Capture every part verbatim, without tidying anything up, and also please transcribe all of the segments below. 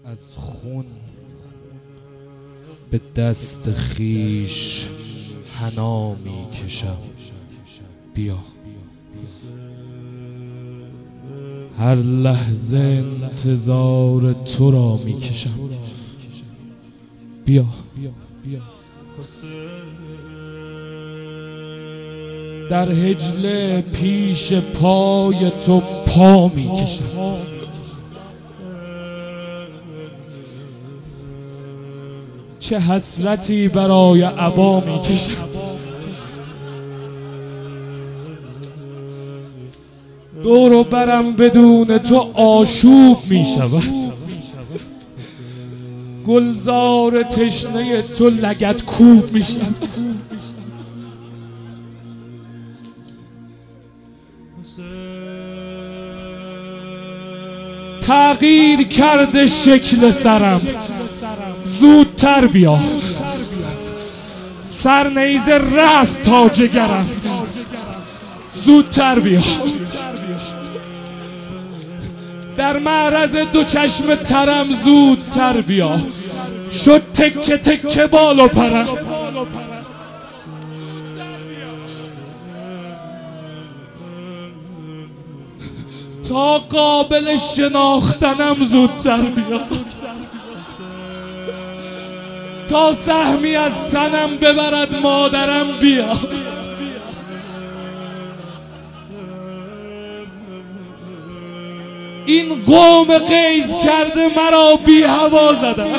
از خون به دست خیش حنا می کشم. بیا هر لحظه انتظار تو را می کشم. بیا در هجله پیش پای تو پا می کشم. چه حسرتی برای عبا می کشم. دور و برم بدون تو آشوب می شود. گلزار تشنه تو لگد کوب می شود. تغییر کرده شکل سرم، زودتر بیا. سرنیزه رفت تا جگرم، زودتر بیا. در معرض دو چشم ترم، زودتر بیا. شد تکه تکه بال و پرم، تا قابل شناختنم زودتر بیا. تا سهمی از تنم ببرد مادرم بیا. این قوم غیظ کرده مرا بی هوا زدن.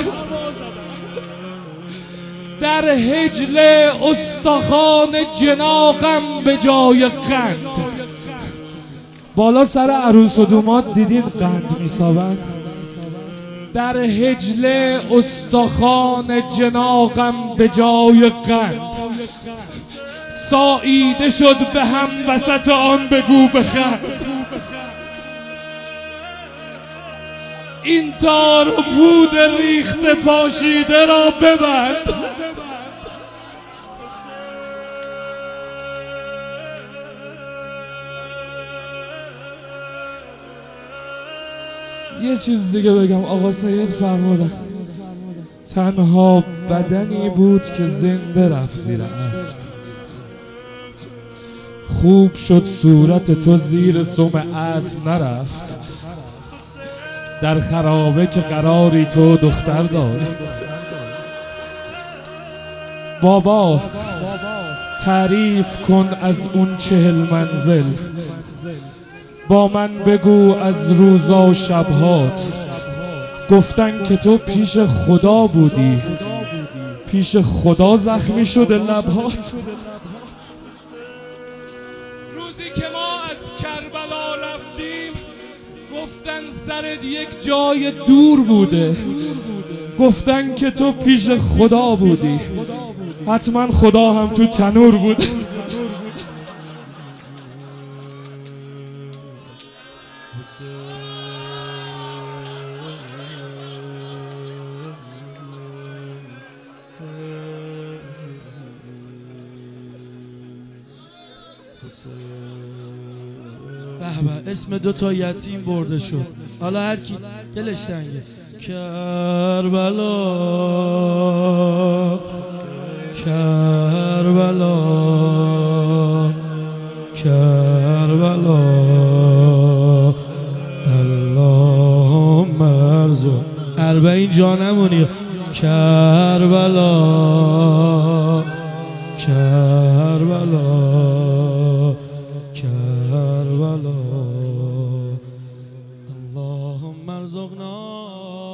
در هجل استخوان جناقم به جای قند. بالا سر عروس و دومات دیدین قند میسابند. در هجل استخوان جناقم به جای قند. ساییده شد به هم وسط آن بگو بخند. این تار و پود ریخته پاشیده را ببند. یه چیز دیگه بگم. آقا سید فرمودن تنها بدنی بود که زنده رفت زیر اسب. خوب شد صورت تو زیر سم اسب نرفت. در خرابه که قراری تو دختر داری. بابا تعریف کن از اون چهل منزل. با من بگو از روزا و شبهات. گفتن که تو پیش خدا بودی، پیش خدا زخمی شده لبهات. روزی که ما از کربلا رفتیم گفتن سرت یک جای دور بوده. گفتن که تو پیش خدا بودی، حتما خدا هم تو تنور بوده. به اسم دو تا یتیم برده شد. حالا هر کی دلش تنگه. کربلا کربلا کربلا اللهم ارزق اربعین جانمونی. کربلا کربلا کربلا اللهم ارزقنا